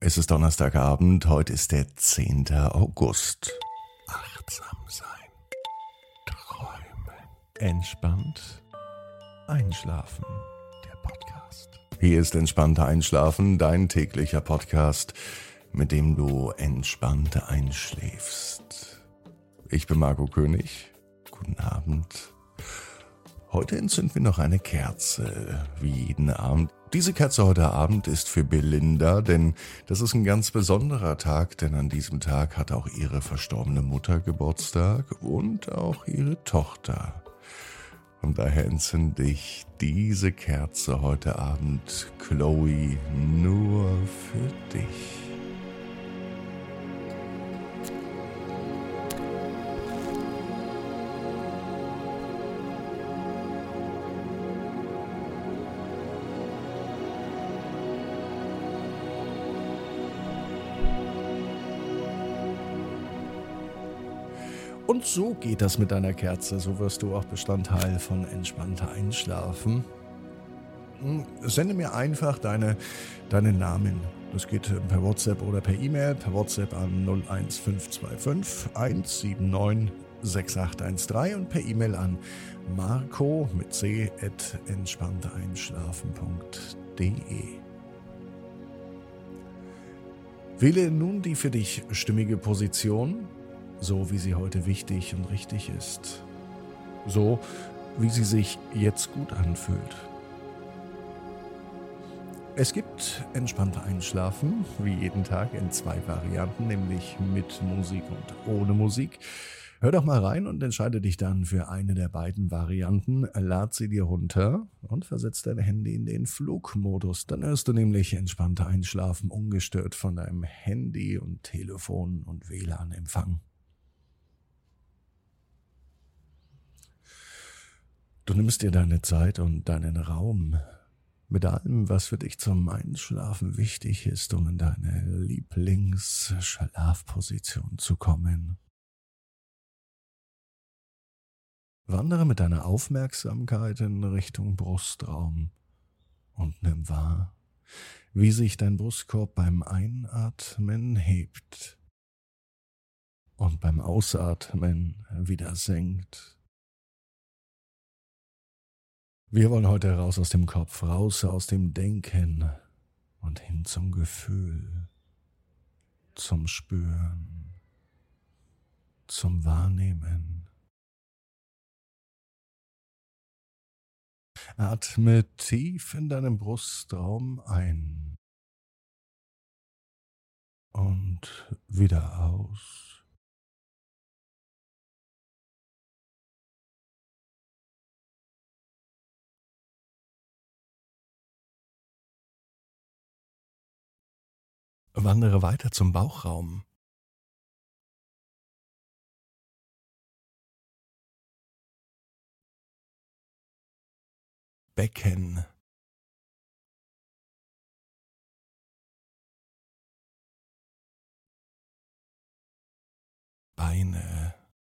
Es ist Donnerstagabend, heute ist der 10. August. Achtsam sein, träumen, entspannt einschlafen. Der Podcast. Hier ist Entspannter Einschlafen, dein täglicher Podcast, mit dem du entspannt einschläfst. Ich bin Marco König. Guten Abend. Heute entzünden wir noch eine Kerze, wie jeden Abend. Diese Kerze heute Abend ist für Belinda, denn das ist ein ganz besonderer Tag, denn an diesem Tag hat auch ihre verstorbene Mutter Geburtstag und auch ihre Tochter. Und daher entzünde ich diese Kerze heute Abend, Chloe, nur für dich. Und so geht das mit deiner Kerze, so wirst du auch Bestandteil von entspannter Einschlafen. Sende mir einfach deinen Namen. Das geht per WhatsApp oder per E-Mail. Per WhatsApp an 01525 179 6813 und per E-Mail an marco mit c@entspanntereinschlafen.de. Wähle nun die für dich stimmige Position, so wie sie heute wichtig und richtig ist. So wie sie sich jetzt gut anfühlt. Es gibt entspannter Einschlafen, wie jeden Tag in 2 Varianten, nämlich mit Musik und ohne Musik. Hör doch mal rein und entscheide dich dann für eine der beiden Varianten. Lad sie dir runter und versetz dein Handy in den Flugmodus. Dann hörst du nämlich entspannter Einschlafen, ungestört von deinem Handy und Telefon und WLAN-Empfang. Du nimmst dir deine Zeit und deinen Raum mit allem, was für dich zum Einschlafen wichtig ist, um in deine Lieblingsschlafposition zu kommen. Wandere mit deiner Aufmerksamkeit in Richtung Brustraum und nimm wahr, wie sich dein Brustkorb beim Einatmen hebt und beim Ausatmen wieder senkt. Wir wollen heute raus aus dem Kopf, raus aus dem Denken und hin zum Gefühl, zum Spüren, zum Wahrnehmen. Atme tief in deinem Brustraum ein und wieder aus. Wandere weiter zum Bauchraum. Becken. Beine.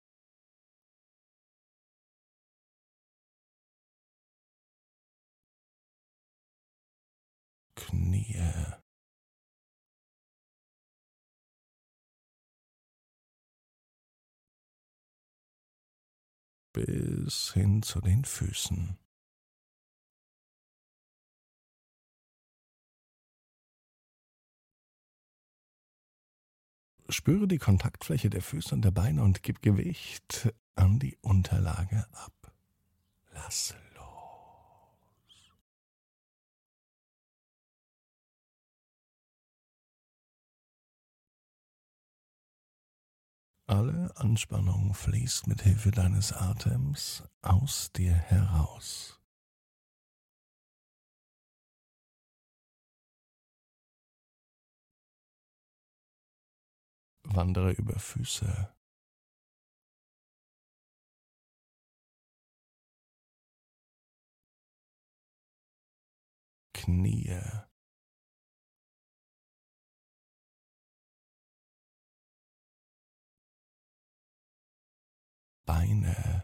Knie. Bis hin zu den Füßen. Spüre die Kontaktfläche der Füße und der Beine und gib Gewicht an die Unterlage ab. Lass los. Alle Anspannung fließt mit Hilfe deines Atems aus dir heraus. Wandere über Füße. Knie. Beine.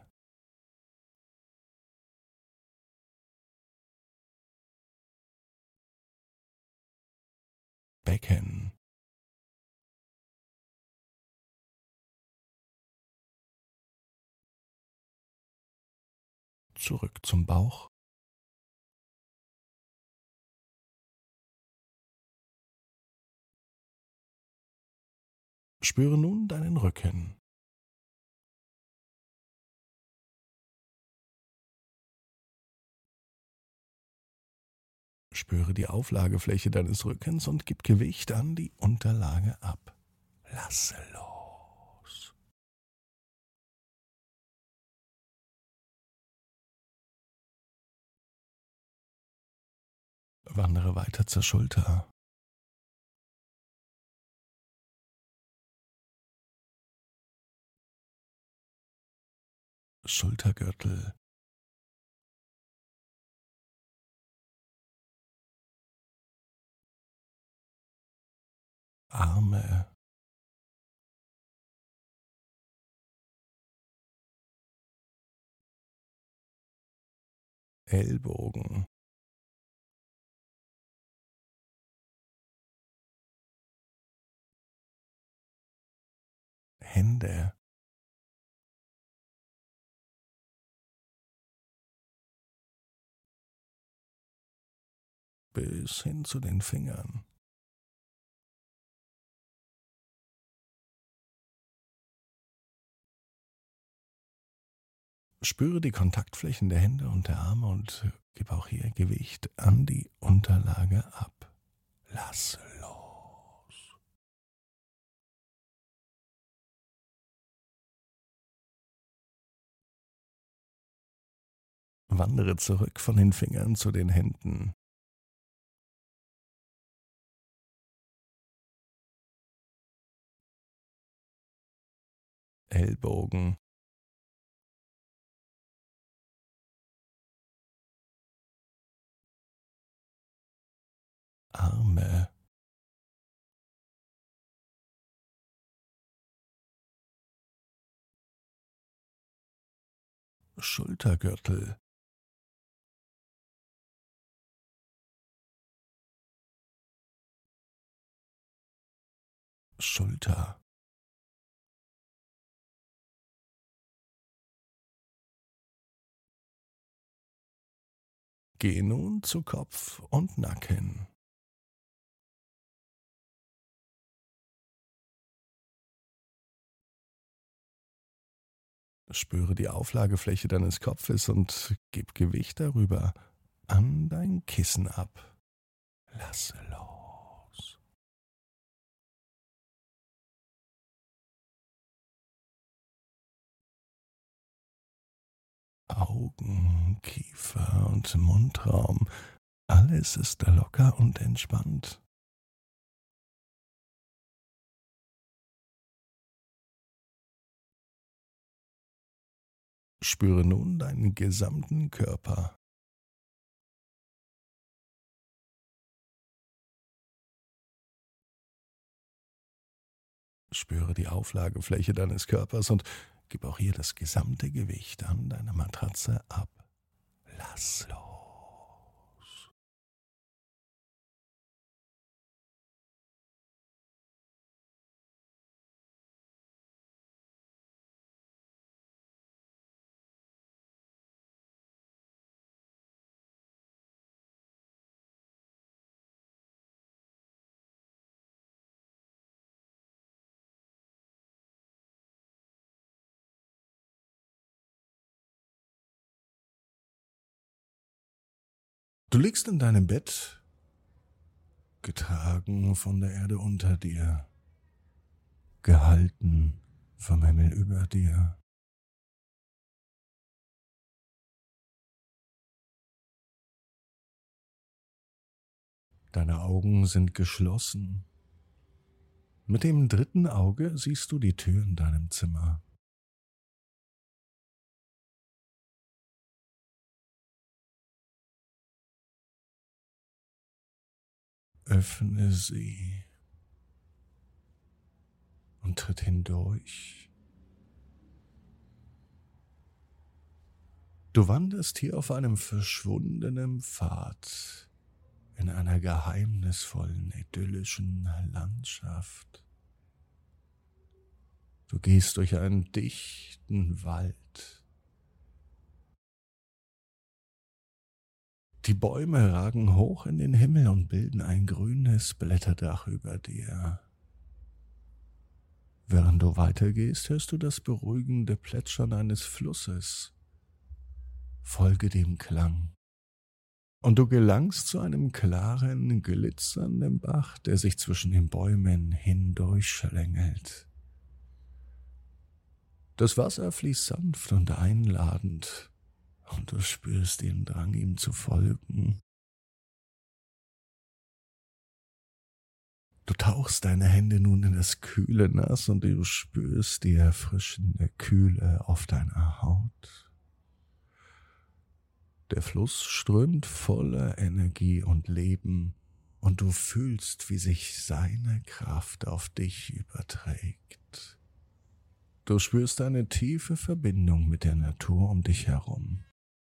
Becken. zurück zum Bauch. Spüre nun deinen Rücken. Spüre die Auflagefläche deines Rückens und gib Gewicht an die Unterlage ab. Lasse los. Wandere weiter zur Schulter. Schultergürtel. Arme. Ellbogen. Hände. Bis hin zu den Fingern. Spüre die Kontaktflächen der Hände und der Arme und gib auch hier Gewicht an die Unterlage ab. Lasse los. Wandere zurück von den Fingern zu den Händen. Ellbogen. Arme. Schultergürtel. Schulter. Geh nun zu Kopf und Nacken. Spüre die Auflagefläche deines Kopfes und gib Gewicht darüber an dein Kissen ab. Lasse los. Augen, Kiefer und Mundraum. Alles ist locker und entspannt. Spüre nun deinen gesamten Körper. Spüre die Auflagefläche deines Körpers und gib auch hier das gesamte Gewicht an deiner Matratze ab. Lass los. Du liegst in deinem Bett, getragen von der Erde unter dir, gehalten vom Himmel über dir. Deine Augen sind geschlossen. Mit dem dritten Auge siehst du die Tür in deinem Zimmer. Öffne sie und tritt hindurch. Du wanderst hier auf einem verschwundenen Pfad in einer geheimnisvollen, idyllischen Landschaft. Du gehst durch einen dichten Wald. Die Bäume ragen hoch in den Himmel und bilden ein grünes Blätterdach über dir. Während du weitergehst, hörst du das beruhigende Plätschern eines Flusses. Folge dem Klang. Und du gelangst zu einem klaren, glitzernden Bach, der sich zwischen den Bäumen hindurchschlängelt. Das Wasser fließt sanft und einladend, und du spürst den Drang, ihm zu folgen. Du tauchst deine Hände nun in das kühle Nass und du spürst die erfrischende Kühle auf deiner Haut. Der Fluss strömt voller Energie und Leben, und du fühlst, wie sich seine Kraft auf dich überträgt. Du spürst eine tiefe Verbindung mit der Natur um dich herum.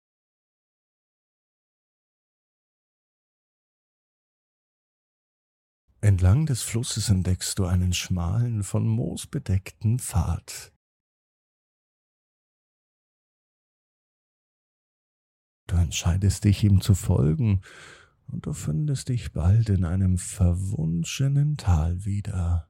Entlang des Flusses entdeckst du einen schmalen, von Moos bedeckten Pfad. Du entscheidest dich, ihm zu folgen, und du findest dich bald in einem verwunschenen Tal wieder.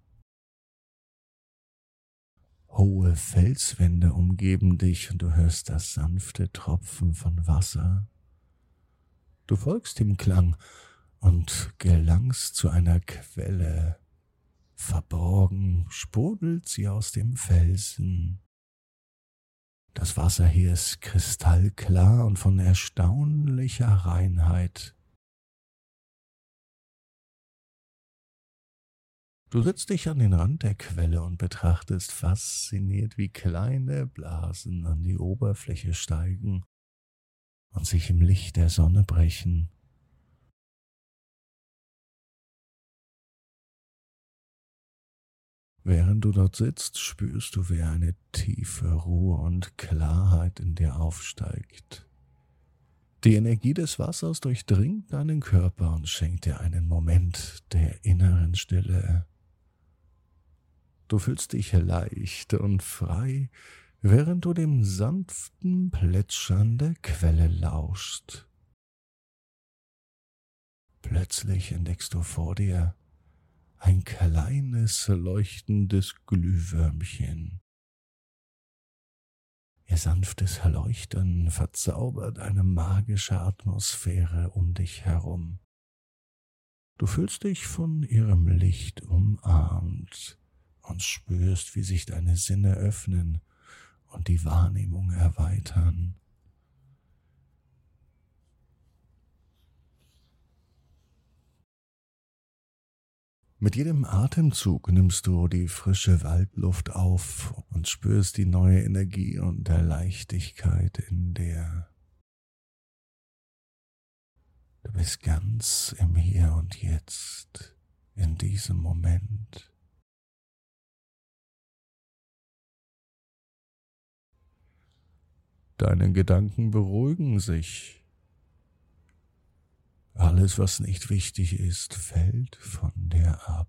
Hohe Felswände umgeben dich und du hörst das sanfte Tropfen von Wasser. Du folgst dem Klang und gelangst zu einer Quelle. Verborgen sprudelt sie aus dem Felsen. Das Wasser hier ist kristallklar und von erstaunlicher Reinheit. Du setzt dich an den Rand der Quelle und betrachtest fasziniert, wie kleine Blasen an die Oberfläche steigen und sich im Licht der Sonne brechen. Während du dort sitzt, spürst du, wie eine tiefe Ruhe und Klarheit in dir aufsteigt. Die Energie des Wassers durchdringt deinen Körper und schenkt dir einen Moment der inneren Stille. Du fühlst dich leicht und frei, während du dem sanften Plätschern der Quelle lauschst. Plötzlich entdeckst du vor dir ein kleines, leuchtendes Glühwürmchen. Ihr sanftes Leuchten verzaubert eine magische Atmosphäre um dich herum. Du fühlst dich von ihrem Licht umarmt und spürst, wie sich deine Sinne öffnen und die Wahrnehmung erweitern. Mit jedem Atemzug nimmst du die frische Waldluft auf und spürst die neue Energie und der Leichtigkeit in dir. Du bist ganz im Hier und Jetzt, in diesem Moment. Deine Gedanken beruhigen sich. Alles, was nicht wichtig ist, fällt von dir ab.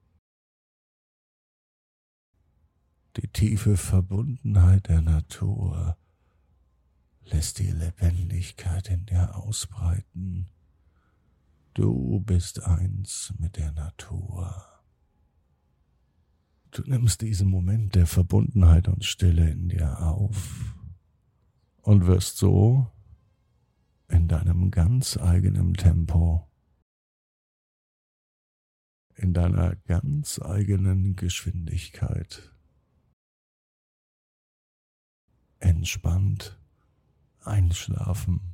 Die tiefe Verbundenheit der Natur lässt die Lebendigkeit in dir ausbreiten. Du bist eins mit der Natur. Du nimmst diesen Moment der Verbundenheit und Stille in dir auf und wirst so in deinem ganz eigenen Tempo, in deiner ganz eigenen Geschwindigkeit, entspannt einschlafen.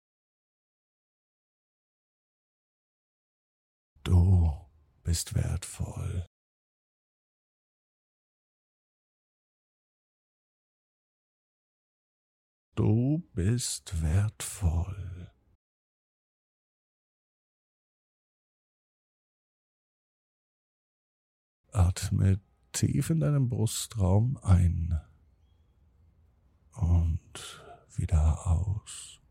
Du bist wertvoll. Du bist wertvoll. Atme tief in deinem Brustraum ein und wieder aus.